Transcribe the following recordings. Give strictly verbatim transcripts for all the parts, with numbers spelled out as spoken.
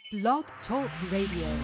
Blog Talk Radio.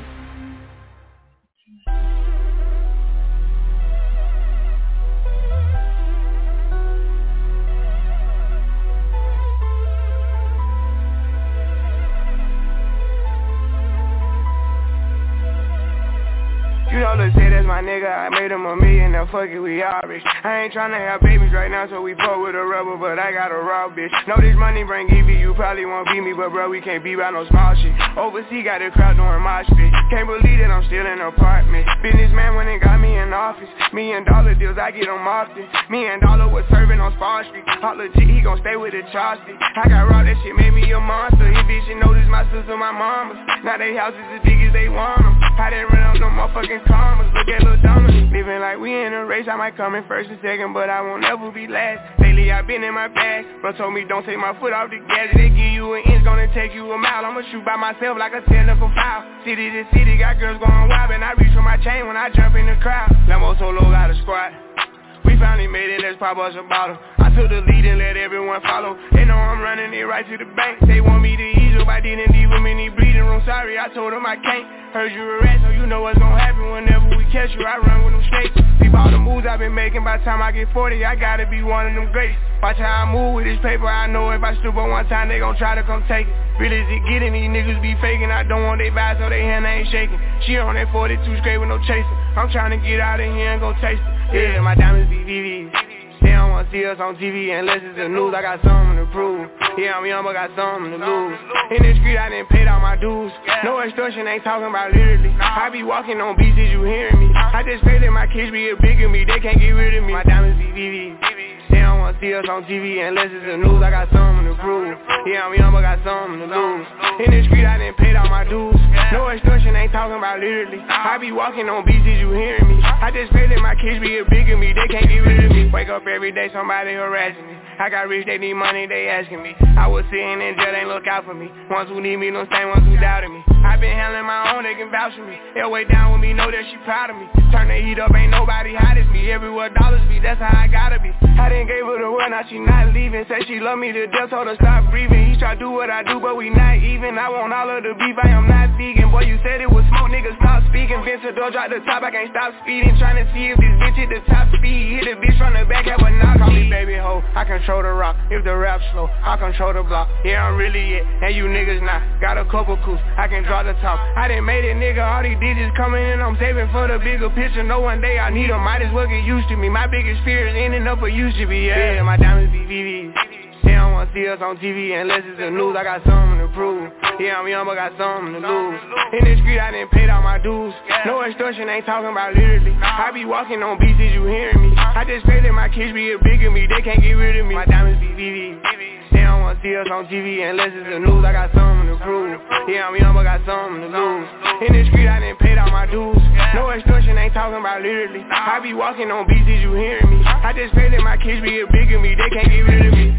You know, let's say that's my nigga, I made him a million, now fuck it, we all rich. I ain't tryna have babies right now, so we fuck with a rubber, but I got a raw bitch. Know this money bring Evie, you probably won't beat me, but bro, we can't be by no small shit. Overseas got the crowd doing my shit. Can't believe that I'm still in an apartment. Businessman went and got me in office. Million dollar deals, I get them often. Me and Dollar was serving on Spar Street. Holla G, he gon' stay with the chopstick. I got raw, that shit made me a monster. He bitch, you notice my sister, my mama. Now they houses as big as they want them. I didn't run up no motherfucking commas. Look at Lil Donna, living like we in a race. I might come in first and second, but I won't ever be last. Lately I been in my bag. Bro told me don't take my foot off the gas. They give you an inch, gonna take you a mile. I'ma shoot by myself like a tender for foul. City to city, got girls going wild, and I reach for my chain when I jump in the crowd. Lambo Solo got a squad. We finally made it, let's pop us a bottle. I took the lead and let everyone follow. They know I'm running it right to the bank. They want me to ease up, I didn't leave them in the bleeding room. Sorry, I told them I can't. Heard you a rat, so you know what's gonna happen whenever we catch you. I run with them snakes. Peep all the moves I've been making. By the time I get forty, I gotta be one of them greats. Watch how I move with this paper. I know if I stoop on one time, they gon' try to come take it. Really is it getting, these niggas be faking. I don't want they vibes, so they hand ain't shaking. She on that forty-two straight with no chaser. I'm trying to get out of here and go taste it. Yeah, my diamonds be V Vs. They don't wanna see us on T V unless it's the news. I got something to prove. Yeah, I'm young but got something to lose. In the street I didn't pay all my dues. No extortion, ain't talking about literally. I be walking on beats, is you hearing me? I just pray that my kids be a bigger me. They can't get rid of me. My diamonds be V Vs. They don't wanna see us on T V unless it's the news. I got something to prove. Yeah, I'm young but got something to lose. In the street I didn't pay all my dues. No extortion, ain't talking about literally. I be walking on beats, is you hearing me? I just pray that my kids be a bigger me. They can't get rid of me. Wake up every day, somebody harassing me. I got rich, they need money, they asking me. I was sitting in jail, they look out for me. Ones who need me, don't same ones who doubted me. I been handling my own, they can vouch for me. They'll way down with me, know that she proud of me. Turn the heat up, ain't nobody hot as me. Everywhere dollars be, that's how I gotta be. I didn't gave her the word, now she not leaving. Say she love me to death, told her stop breathing. He try to do what I do, but we not even. I want all of the beef, I am not vegan. Boy, you said it was smoke, nigga, stop speaking. Vincent door drop the top, I can't stop speeding. Trying to see if this bitch hit the top speed. Hit a bitch from the back, have a knock. Call me baby ho, I control the rock. If the rap slow, I control the block. Yeah, I'm really it, and you niggas not. Got a couple coups, I can draw the top. I done made it, nigga, all these digits coming in. I'm saving for the bigger picture. No one day I need them, might as well get used to me. My biggest fear is ending up where used to be. Yeah, my diamonds be V Vs. They don't wanna see us on T V unless it's the news. I got something to prove. Yeah, I'm young but got something to lose. In the street I didn't pay all my dues. No extortion, ain't talking about literally. I be walking on beats, is you hearing me? I just pray that my kids be a bigger me. They can't get rid of me. My diamonds be V Vs. They don't wanna see us on T V unless it's the news. I got something to prove. Yeah, I'm young but got something to lose. In the street I didn't pay all my dues. No extortion, ain't talking about literally. I be walking on beats, is you hearing me? I just pray that my kids be a bigger me. They can't get rid of me.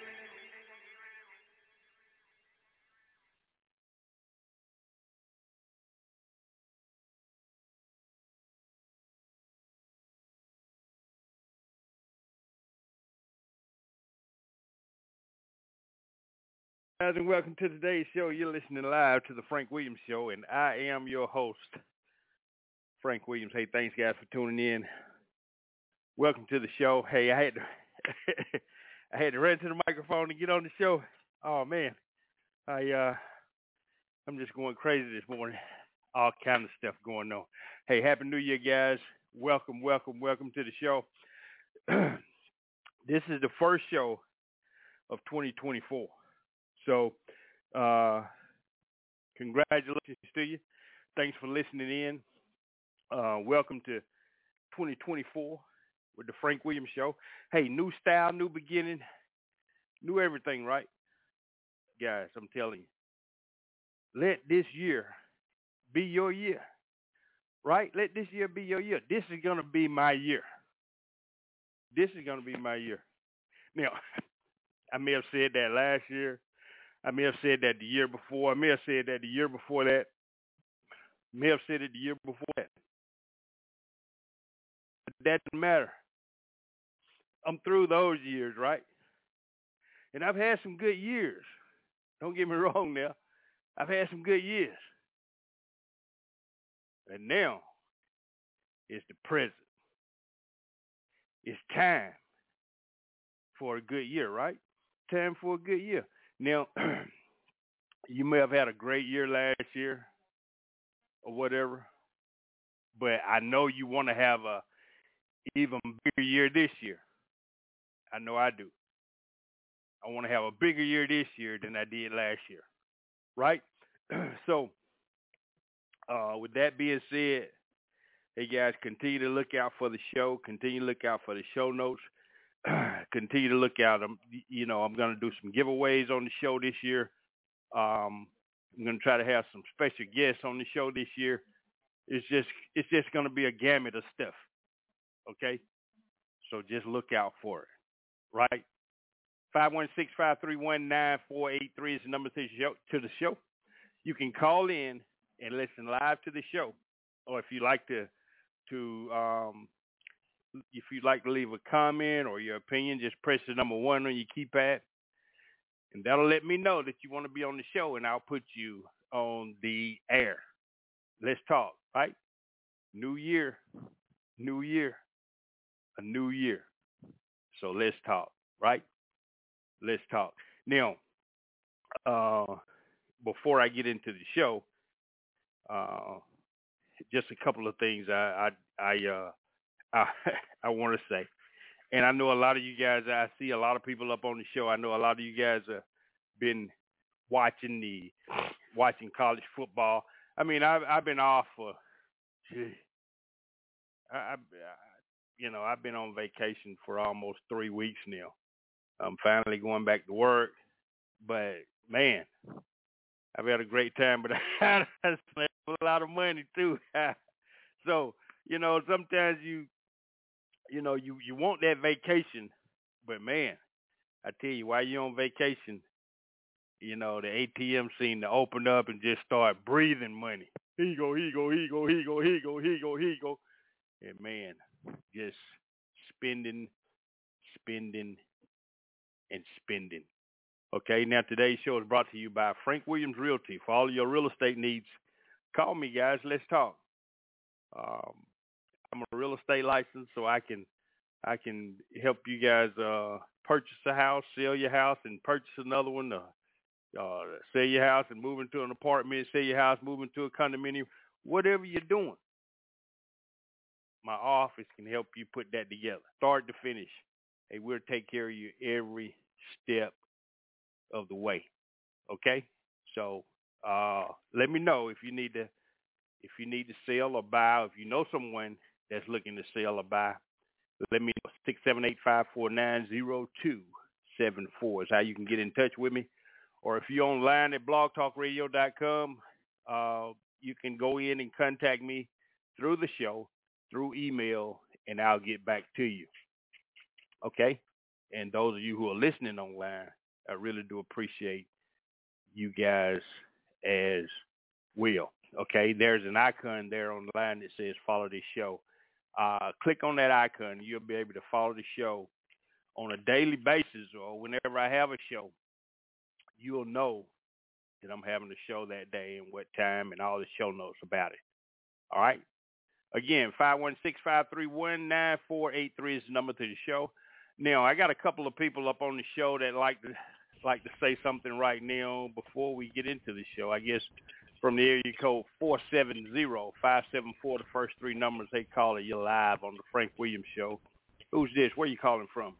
Guys, and welcome to today's show. You're listening live to the Frank Williams Show, and I am your host, Frank Williams. Hey, thanks guys for tuning in. Welcome to the show. Hey, I had to, I had to run to the microphone to get on the show. Oh man, I uh, I'm just going crazy this morning. All kind of stuff going on. Hey, happy New Year, guys. Welcome, welcome, welcome to the show. This is the first show of twenty twenty-four. So, uh, congratulations to you. Thanks for listening in. Uh, welcome to twenty twenty-four with the Frank Williams Show. Hey, new style, new beginning, new everything, right? Guys, I'm telling you, let this year be your year, right? Let this year be your year. This is going to be my year. This is going to be my year. Now, I may have said that last year. I may have said that the year before. I may have said that the year before that. I may have said it the year before that. But that doesn't matter. I'm through those years, right? And I've had some good years. Don't get me wrong now. I've had some good years. And now it's the present. It's time for a good year, right? Time for a good year. Now, you may have had a great year last year or whatever, but I know you want to have a even bigger year this year. I know I do. I want to have a bigger year this year than I did last year, right? So, uh, with that being said, hey guys, continue to look out for the show. Continue to look out for the show notes. Continue to look out. Um, you know, I'm going to do some giveaways on the show this year. Um, I'm going to try to have some special guests on the show this year. It's just, it's just going to be a gamut of stuff. Okay, so just look out for it. Right. five one six, five three one, nine four eight three is the number to the show. To the show. You can call in and listen live to the show, or if you like to, to um, if you'd like to leave a comment or your opinion, just press the number one on your keypad, and that'll let me know that you want to be on the show, and I'll put you on the air. Let's talk, right? New year, new year, a new year. So let's talk, right? Let's talk. Now, uh, before I get into the show, uh, just a couple of things I I I uh, I, I want to say, and I know a lot of you guys. I see a lot of people up on the show. I know a lot of you guys have been watching the watching college football. I mean, I've I've been off for, gee, I, I, you know, I've been on vacation for almost three weeks now. I'm finally going back to work, but man, I've had a great time. But I spent a lot of money too. So you know, sometimes you, you know, you, you want that vacation, but man, I tell you, while you're on vacation, you know, the A T M seem to open up and just start breathing money. Here you go, here you go, here you go, here you go, here you go, here you go, here you go. And man, just spending, spending, and spending. Okay, now today's show is brought to you by Frank Williams Realty. For all of your real estate needs, call me, guys. Let's talk. Um, I'm a real estate license, so I can I can help you guys uh, purchase a house, sell your house, and purchase another one. Uh, uh, sell your house and move into an apartment, sell your house, move into a condominium, whatever you're doing. My office can help you put that together, start to finish. Hey, we'll take care of you every step of the way. Okay? So uh, let me know if you need to if you need to sell or buy, or if you know someone that's looking to sell or buy. Let me know. six seven eight, five four nine, zero two seven four is how you can get in touch with me. Or if you're online at blog talk radio dot com, uh, you can go in and contact me through the show, through email, and I'll get back to you. Okay? And those of you who are listening online, I really do appreciate you guys as well. Okay? There's an icon there on the line that says follow this show. Uh, click on that icon. You'll be able to follow the show on a daily basis, or whenever I have a show, you'll know that I'm having a show that day and what time and all the show notes about it. All right? Again, five one six, five three one, nine four eight three is the number to the show. Now, I got a couple of people up on the show that like to like to say something right now before we get into the show. I guess from the area code four seven zero, five seven four, the first three numbers, they call it. You're live on the Frank Williams Show. Who's this? Where you calling from?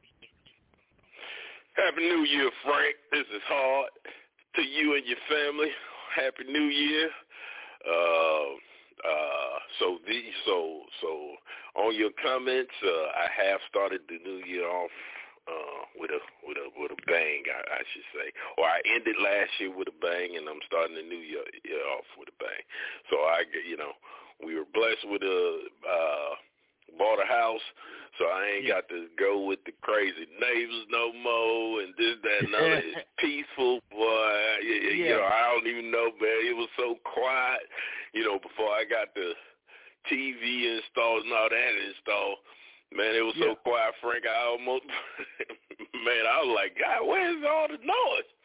Happy New Year, Frank. This is Hard. To you and your family, Happy New Year. Uh, uh, so, the, so, so on your comments, uh, I have started the new year off uh, with a with a with a bang, I, I should say, or I ended last year with a bang, and I'm starting the new year, year off with a bang. So I, you know, we were blessed with a. Uh, Bought a house, so I ain't yeah. got to go with the crazy neighbors no more and this, that, and other. It's peaceful, boy. You, yeah. you know, I don't even know, man. It was so quiet, you know, before I got the T V installed and all that installed. Man, it was yeah. so quiet, Frank. I almost, man, I was like, God, where's all the noise?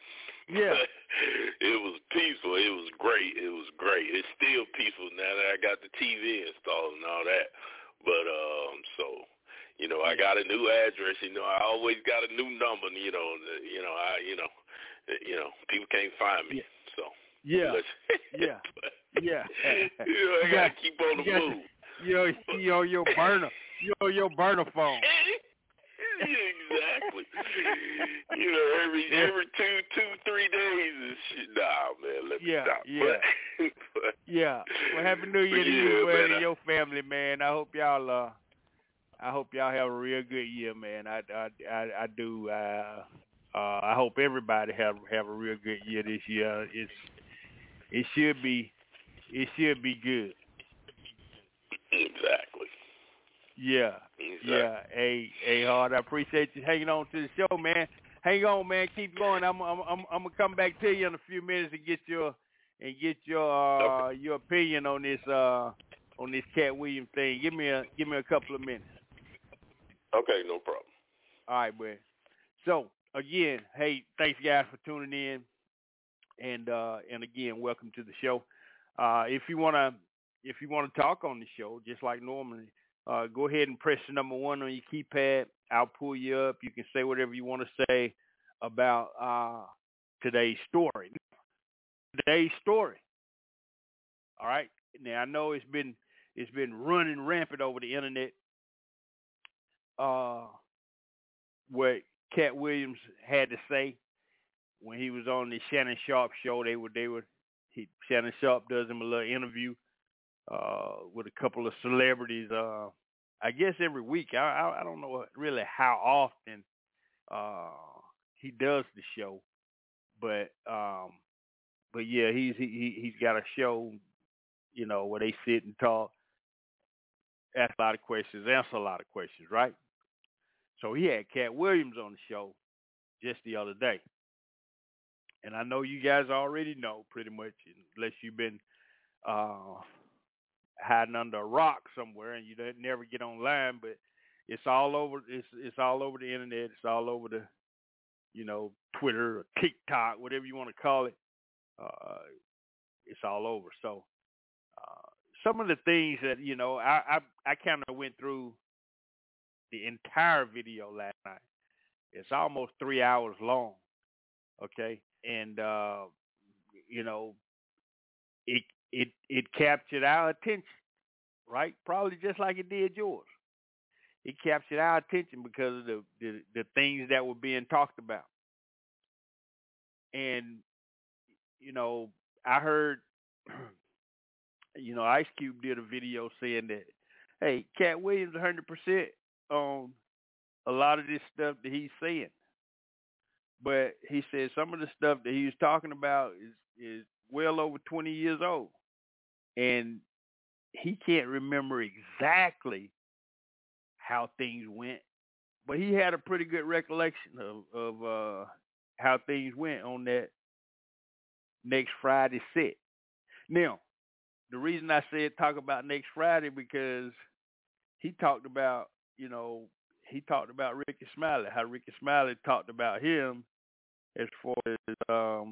Yeah. It was peaceful. It was great. It was great. It's still peaceful now that I got the T V installed and all that. But um, so you know, I got a new address. You know, I always got a new number. You know, you know, I you know, you know, people can't find me. So yeah, yeah, yeah. You know, I gotta keep on the move. Yo, yo, your burner, yo, your burner phone. Exactly. You know, every every two, two, three days is shit. Nah, man, let me yeah, stop. Yeah, but, but, yeah. Well, happy New Year to yeah, you, man, man, and I, your family, man. I hope y'all, uh, I hope y'all have a real good year, man. I, I, I, I do. Uh, uh, I hope everybody have have a real good year this year. It's, it should be, it should be good. Exactly. Yeah, exactly. yeah. Hey, hey, Hard. I appreciate you hanging on to the show, man. Hang on, man. Keep going. I'm, I'm, I'm, I'm gonna come back to you in a few minutes and get your, and get your, uh, okay. your opinion on this, uh, on this Cat Williams thing. Give me a, give me a couple of minutes. Okay, no problem. All right, man. So again, hey, thanks guys for tuning in, and uh, and again, welcome to the show. Uh, if you wanna, if you wanna talk on the show, just like normally. Uh, go ahead and press the number one on your keypad. I'll pull you up. You can say whatever you want to say about uh, today's story. Today's story. All right. Now I know it's been it's been running rampant over the internet. Uh, what Cat Williams had to say when he was on the Shannon Sharp show. They were they were he, Shannon Sharp does him a little interview uh, with a couple of celebrities. Uh, I guess every week. I, I I don't know really how often uh, he does the show, but um, but yeah, he's he he's got a show, you know, where they sit and talk, ask a lot of questions, answer a lot of questions, right? So he had Cat Williams on the show just the other day, and I know you guys already know pretty much, unless you've been uh, hiding under a rock somewhere and you don't never get online, but it's all over. It's it's all over the internet. It's all over the, you know, Twitter or TikTok, whatever you want to call it. Uh, it's all over. So uh, some of the things that you know, I I, I kind of went through the entire video last night. It's almost three hours long. Okay, and uh, you know, it it it captured our attention. Right? Probably just like it did yours. It captured our attention because of the, the, the things that were being talked about. And, you know, I heard, you know, Ice Cube did a video saying that, hey, Cat Williams one hundred percent on a lot of this stuff that he's saying. But he said some of the stuff that he was talking about is, is well over twenty years old. And he can't remember exactly how things went, but he had a pretty good recollection of, of uh, how things went on that next Friday set. Now, the reason I said talk about next Friday because he talked about, you know, he talked about Rickey Smiley, how Rickey Smiley talked about him as far as um,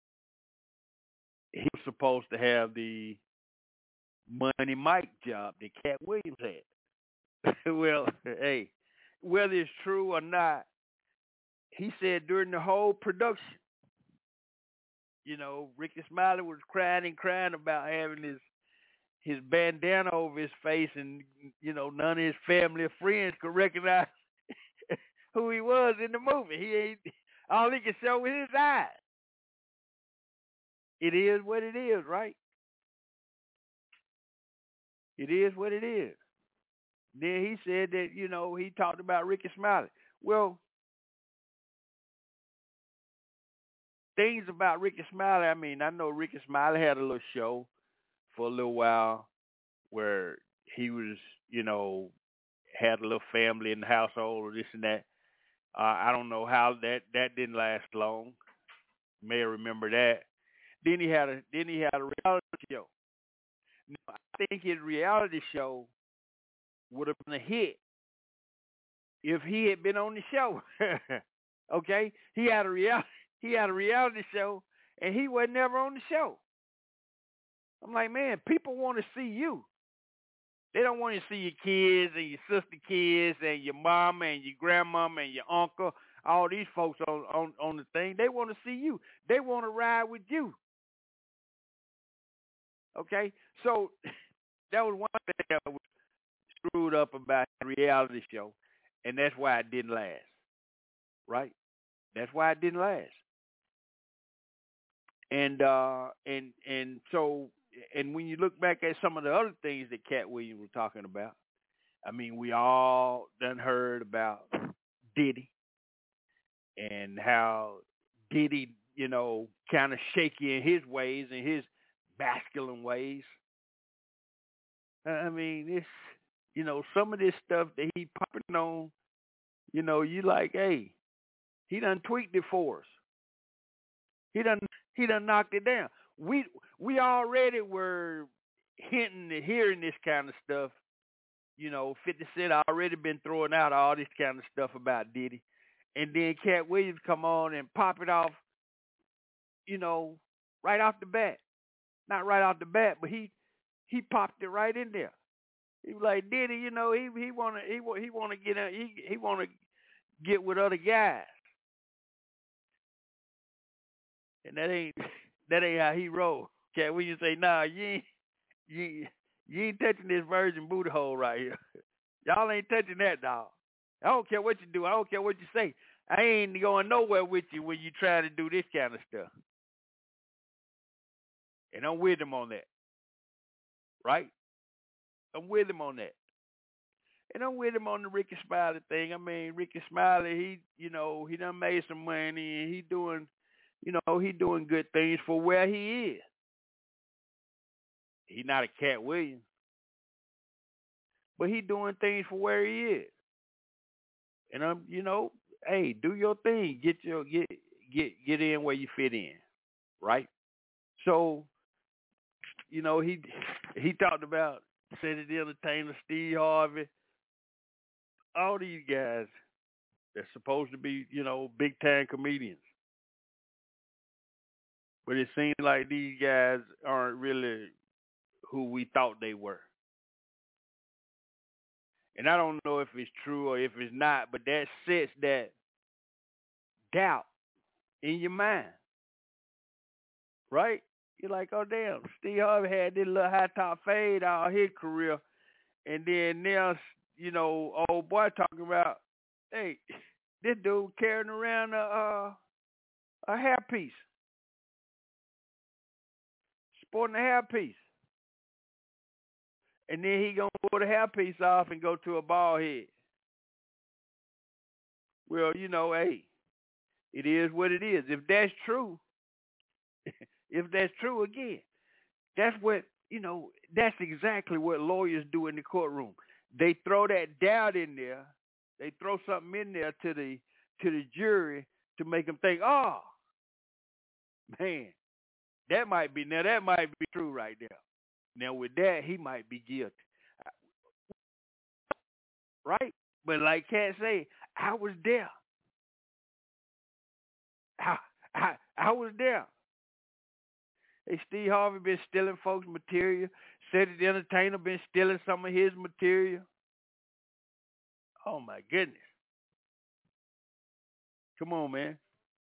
he was supposed to have the Money Mike job that Cat Williams had. Well, hey, whether it's true or not, he said during the whole production, you know, Rickey Smiley was crying and crying about having his his bandana over his face, and you know, none of his family or friends could recognize who he was in the movie. He ain't all he could show was his eyes. It is what it is, right? It is what it is. Then he said that, you know, he talked about Rickey Smiley. Well, things about Rickey Smiley, I mean, I know Rickey Smiley had a little show for a little while where he was, you know, had a little family in the household or this and that. Uh, I don't know how that, that didn't last long. You may remember that. Then he had a then he had a reality show. Now, I think his reality show would have been a hit if he had been on the show. Okay? He had a reality He had a reality show, and he was never on the show. I'm like, man, people want to see you. They don't want to see your kids and your sister kids and your mama and your grandmama and your uncle, all these folks on, on, on the thing. They want to see you. They want to ride with you. Okay? So that was one thing that was screwed up about the reality show, and that's why it didn't last. Right? That's why it didn't last. And uh, and and so and when you look back at some of the other things that Cat Williams was talking about, I mean, we all done heard about Diddy and how Diddy, you know, kind of shaky in his ways and his masculine ways. I mean, it's, you know, some of this stuff that he popping on, you know, you like, hey, he done tweaked it for us. He done he done knocked it down. We we already were hinting and hearing this kind of stuff. You know, fifty Cent already been throwing out all this kind of stuff about Diddy. And then Cat Williams come on and pop it off, you know, right off the bat. Not right off the bat, but he he popped it right in there. He was like, Diddy, you know, he he wanna he he wanna get in, he he wanna get with other guys. And that ain't that ain't how he roll. Cat Williams say, nah, you ain't you you ain't touching this virgin booty hole right here. Y'all ain't touching that, dog. I don't care what you do. I don't care what you say. I ain't going nowhere with you when you try to do this kind of stuff. And I'm with him on that. Right? I'm with him on that. And I'm with him on the Ricky Smiley thing. I mean, Ricky Smiley, he, you know, he done made some money and he doing, you know, he doing good things for where he is. He not a Cat Williams. But he doing things for where he is. And I'm, you know, hey, do your thing. Get your get get get in where you fit in. Right? So, you know, he he talked about Cedric the Entertainer, Steve Harvey, all these guys that's supposed to be, you know, big time comedians. But it seems like these guys aren't really who we thought they were. And I don't know if it's true or if it's not, but that sets that doubt in your mind. Right? You're like, oh, damn, Steve Harvey had this little high top fade all his career. And then now, you know, old boy talking about, hey, this dude carrying around a, uh, a hairpiece. Sporting a hairpiece. And then he going to pull the hairpiece off and go to a bald head. Well, you know, hey, it is what it is. If that's true, if that's true, again, that's what, you know, that's exactly what lawyers do in the courtroom. They throw that doubt in there. They throw something in there to the to the jury to make them think, oh, man, that might be, now that might be true right there. Now, with that, he might be guilty. Right? But like Cat say, I was there. I, I, I was there. Hey, Steve Harvey been stealing folks' material. Cedric the Entertainer been stealing some of his material. Oh, my goodness. Come on, man.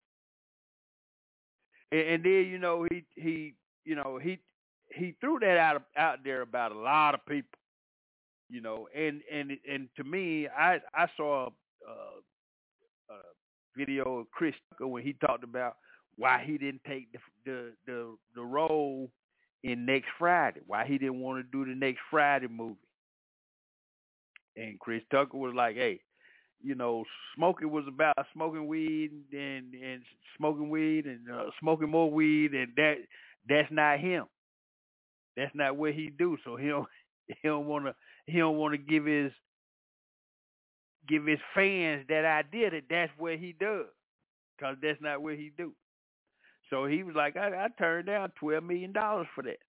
And, and then, you know, he, he, you know, he, he threw that out out there about a lot of people, you know, and and and to me, I I saw a, a video of Chris Tucker when he talked about why he didn't take the the the, the role in Next Friday, why he didn't want to do the Next Friday movie, and Chris Tucker was like, hey, you know, smoking was about smoking weed and and smoking weed and uh, smoking more weed, and that that's not him. That's not what he do. So he don't he don't want to he don't want to give his give his fans that idea that that's what he does, because that's not what he do. So he was like, I, I turned down twelve million dollars for that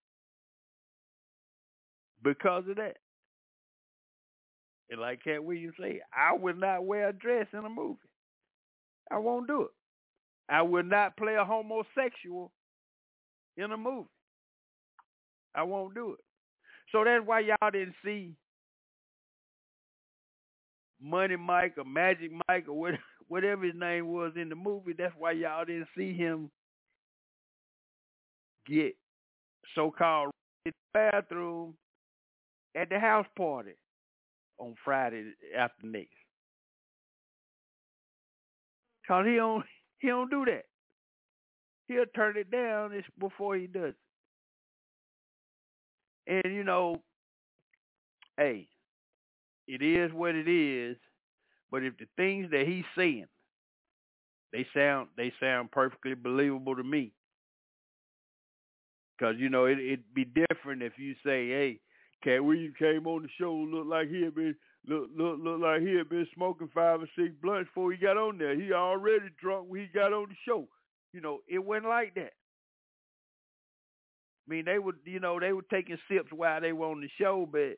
because of that. And like Cat Williams say, I would not wear a dress in a movie. I won't do it. I will not play a homosexual in a movie. I won't do it. So that's why y'all didn't see Money Mike or Magic Mike or what, whatever his name was in the movie. That's why y'all didn't see him get so-called in the bathroom at the house party on Friday after next. Cause he don't he don't do that. He'll turn it down before he does it. And you know, hey, it is what it is. But if the things that he's saying, they sound they sound perfectly believable to me. Cause you know it, it'd be different if you say, "Hey, Cat Williams came on the show, looked like he had been look look look like he had been smoking five or six blunts before he got on there. He already drunk when he got on the show." You know, it wasn't like that. I mean, they would, you know, they were taking sips while they were on the show, but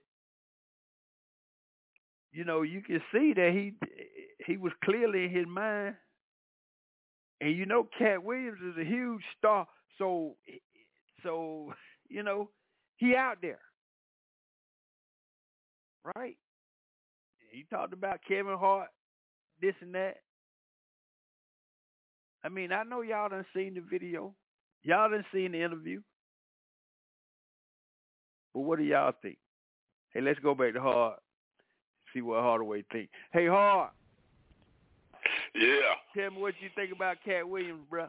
you know, you can see that he he was clearly in his mind. And you know, Cat Williams is a huge star, so so you know, he out there, right? He talked about Kevin Hart, this and that. I mean, I know y'all done seen the video. Y'all done seen the interview. But what do y'all think? Hey, let's go back to Hart. See what Hardaway think. Hey, Hart. Yeah. Tell me what you think about Cat Williams, bro.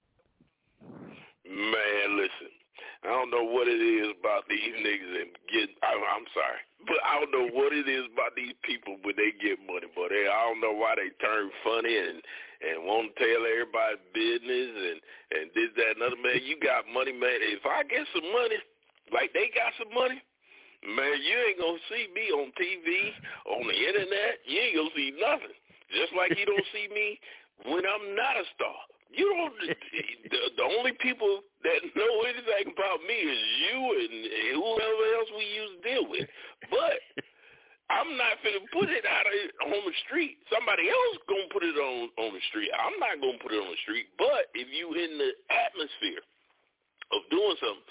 Man, listen. I don't know what it is about these niggas and get. I, I'm sorry, but I don't know what it is about these people when they get money. But they, I don't know why they turn funny and and want to tell everybody business and and this, that, and other. Man, you got money, man. If I get some money, like they got some money, man, you ain't gonna see me on T V, on the internet. You ain't gonna see nothing. Just like you don't see me when I'm not a star. You don't. the, the only people that know anything about me is you and whoever else we used to deal with. But I'm not finna put it out on the street. Somebody else gonna put it on on the street. I'm not gonna put it on the street. But if you in the atmosphere of doing something,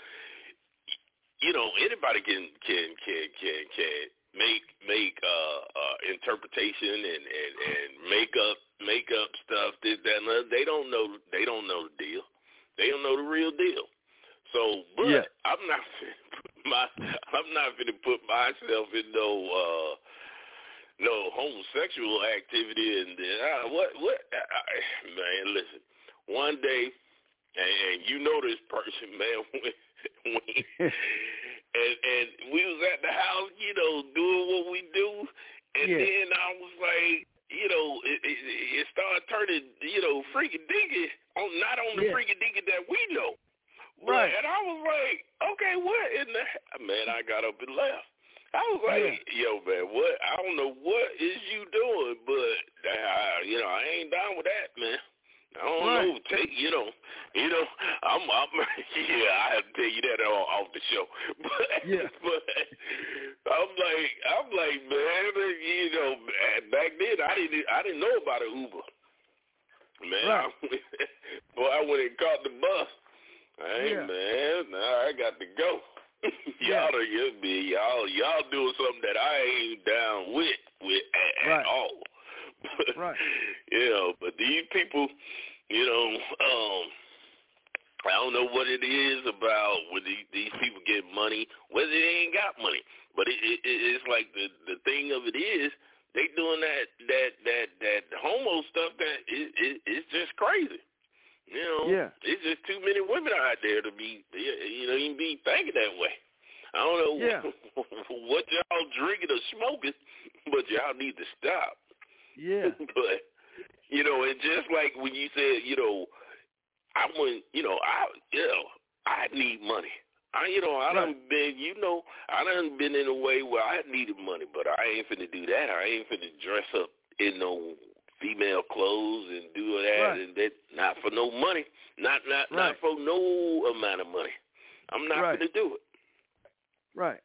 you know, anybody can can can can can make make uh, uh, interpretation and, and, and make up make up stuff. This, that, and other. They don't know. They don't know the deal. They don't know the real deal. So, but yeah. I'm not finna put my I'm not gonna put myself in no uh, no homosexual activity. And uh, what what I, man, listen. One day, and, and you know this person, man. When, when, And, and we was at the house, you know, doing what we do, and yeah. then I was like, you know, it, it, it started turning, you know, freaky dinky on not on the yeah. freaky dinky that we know, right? But, and I was like, okay, what in the man? I got up and left. I was like, yeah. yo, man, what? I don't know what is you doing, but uh, you know, I ain't down with that, man. I don't right. know. Take you know, you know. I'm, I'm yeah. I have to tell you that all off the show. But, yeah. but I'm like, I'm like, man. You know, back then I didn't, I didn't know about an Uber. Man, right. I went, boy, I went and caught the bus. Hey, yeah. man, now I got to go. y'all, yeah. you be y'all, y'all doing something that I ain't down with, with at, right. at all. Right. You know, but these people, you know, um, I don't know what it is about when these, these people get money, whether they ain't got money. But it, it, it's like the the thing of it is they doing that that that that homo stuff that it, it, it's just crazy. You know, yeah. It's just too many women out there to be, you know, even be thinking that way. I don't know yeah. what y'all drinking or smoking, but y'all need to stop. Yeah. But, you know, and just like when you said, you know, I wouldn't, you know, I, you know, I need money. I, you know, I done right. been, you know, I done been in a way where I needed money, but I ain't finna do that. I ain't finna dress up in no female clothes and do that right. and that. Not for no money. Not, not, right. not for no amount of money. I'm not right. finna do it. Right.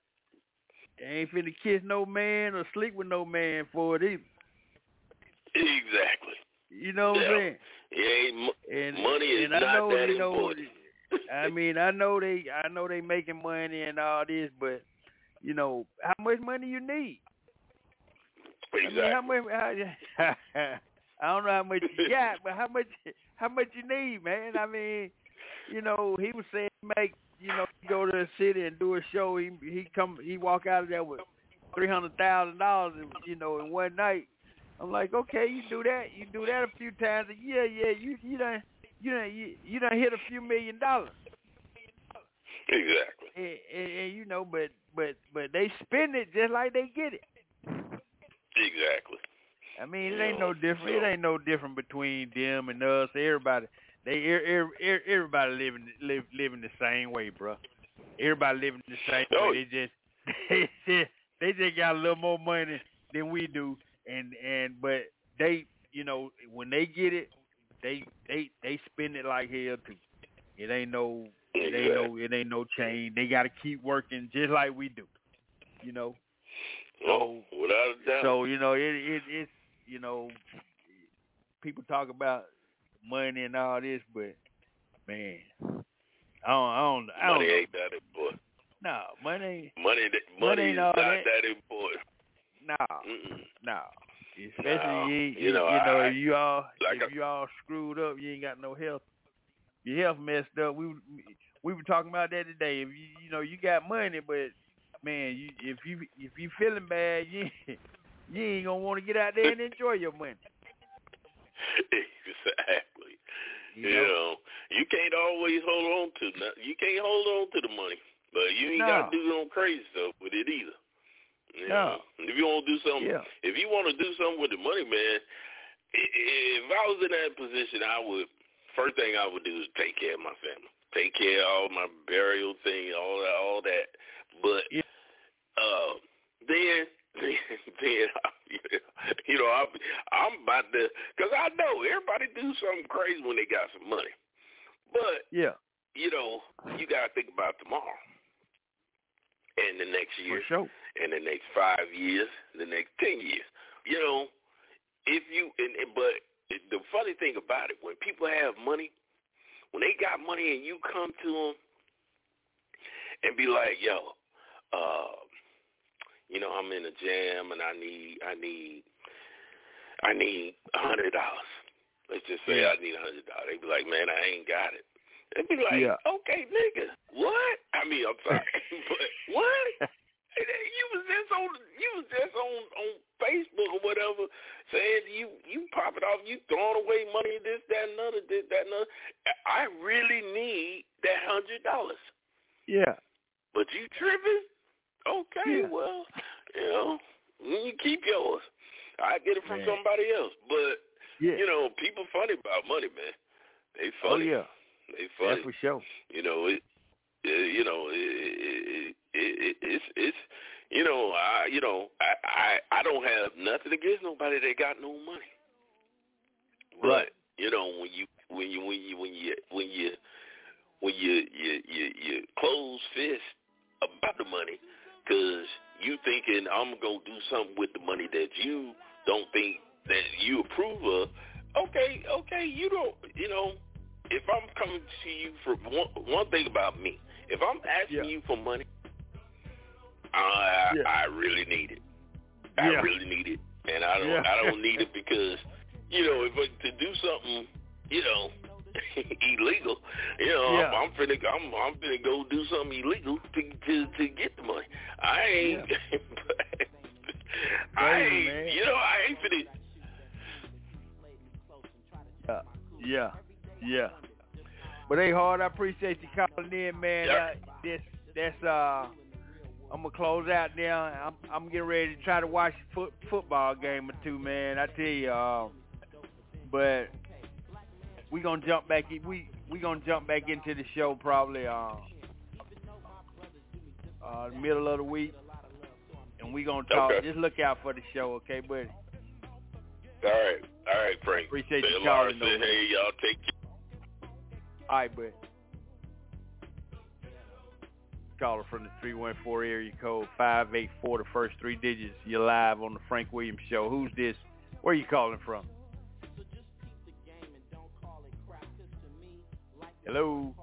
I ain't finna kiss no man or sleep with no man for it either. Exactly. You know what yeah. I'm saying? It ain't, and, money is and I not know, that you know, important. I mean, I know they, I know they making money and all this, but you know, how much money you need? Exactly. I mean, how much? How, I don't know how much you got, but how much? How much you need, man? I mean, you know, he was saying make, you know, go to the city and do a show. He he come, he walk out of there with three hundred thousand dollars, you know, in one night. I'm like, okay, you do that, you do that a few times a year, yeah, you you done you done you, you done hit a few million dollars. Exactly. And, and, and you know, but but but they spend it just like they get it. Exactly. I mean, it you ain't know, no different. so. It ain't no different between them and us. Everybody, they er, er, everybody living live living the same way, bro. Everybody living the same Oh. way. They just they just they just got a little more money than we do, and and but they, you know, when they get it, they they they spend it like hell too. It ain't no it ain't no it ain't no change. They got to keep working just like we do, you know. So oh, without a doubt. so you know it it it's you know people talk about money and all this, but man, I don't I don't I don't money know. ain't that important. No, money Money, money, money is ain't not all that. that important. No, Mm-mm. no. Especially No, you, you you, know, you know, I- if you all like if I- you all screwed up, you ain't got no health. Your health messed up. We we were talking about that today. If you you know you got money, but man, you if you if you feeling bad, you you ain't gonna want to get out there and enjoy your money. Exactly. You You know, know, you can't always hold on to no- you can't hold on to the money, but you ain't No. got to do no crazy stuff with it either. You No. know, if you want to do something, Yeah. if you want to do something with the money, man, i- if I was in that position, I would first thing I would do is take care of my family, take care of all my burial thing, all that, all that. But Yeah. uh, then, then you know, I'm, I'm about to, because I know everybody do something crazy when they got some money. But Yeah. you know, you got to think about tomorrow and the next year, For sure. and the next five years, the next ten years. You know, if you, and, and but the funny thing about it, when people have money, when they got money and you come to them and be like, yo, uh, you know, I'm in a jam and I need, I need, I need a hundred dollars. Let's just say Yeah. I need a hundred dollars. They be like, man, I ain't got it. They be like, Yeah. okay, nigga, what? I mean, I'm sorry, but what? You was just on, you was just on, on Facebook or whatever, saying you, you pop it off, you throwing away money, this, that, and other, this, that, and other. I really need that hundred dollars. Yeah. But you tripping? Okay, Yeah. well, you know, you keep yours. I get it from Man. somebody else. But Yeah. you know, people funny about money, man. They Oh funny. yeah. They funny. That's for sure. You know it. Uh, you know, it, it, it, it, it's it's you know, I you know, I, I I don't have nothing against nobody that got no money. But Right. you know, when you when you when you when you when you when you you you, you close fist about the money, because you thinking I'm gonna do something with the money that you don't think that you approve of. Okay, okay, you don't. You know, if I'm coming to you for one, one thing about me, if I'm asking Yeah. you for money, I Yeah. I really need it. I Yeah. really need it, and I don't Yeah. I don't need it because you know if I, to do something, you know, illegal, you know, Yeah. I'm, I'm finna I'm I'm finna go do something illegal to to, to get the money. I ain't. Yeah. I Crazy, ain't. man. You know, I ain't finna. Yeah, yeah, yeah. But hey, Hard, I appreciate you calling in, man. Yep. Uh, this, that's uh, I'm gonna close out now. I'm, I'm getting ready to try to watch a foot, football game or two, man. I tell you, uh, but we gonna jump back. In, we we gonna jump back into the show probably uh, uh, the middle of the week, and we gonna talk. Okay. Just look out for the show, okay, buddy? All right, all right, Frank. Appreciate Say you Laura calling, though, said, man. hey, y'all take care. All right, buddy. Caller from the three one four area code, five eight four, the first three digits. You're live on the Frank Williams Show. Who's this? Where are you calling from? Hello.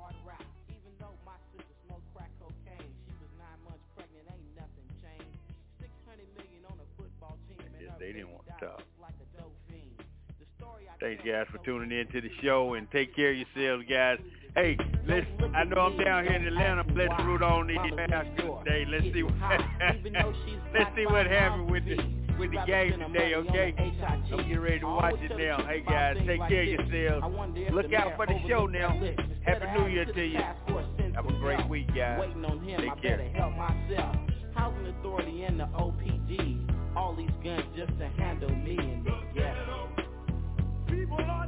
Yes, they didn't want to talk. Thanks, guys, for tuning in to the show, and take care of yourselves, guys. Hey, let's. I know I'm down here in Atlanta. Let's root on these Astros today. Let's see what. let's see what happened with the with the game today. Okay, I'm getting ready to watch it now. Hey, guys, take care of yourselves. Look out for the show now. Happy New Year to you. Have a great week, guys. Take care. Housing Authority and the O P D. All these guns just to handle me and the ghetto. People are